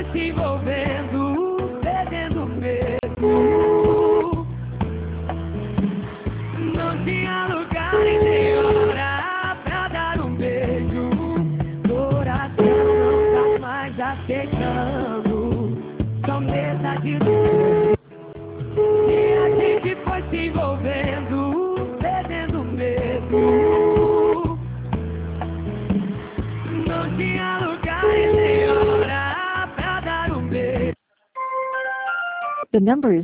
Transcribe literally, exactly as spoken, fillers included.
se envolvendo, perdendo medo. Não tinha lugar e nem hora pra dar um beijo. Coração não tá mais aceitando. Só mesa de dor. E a gente foi se envolvendo, perdendo medo. Não tinha lugar e nem hora pra dar um beijo. The number is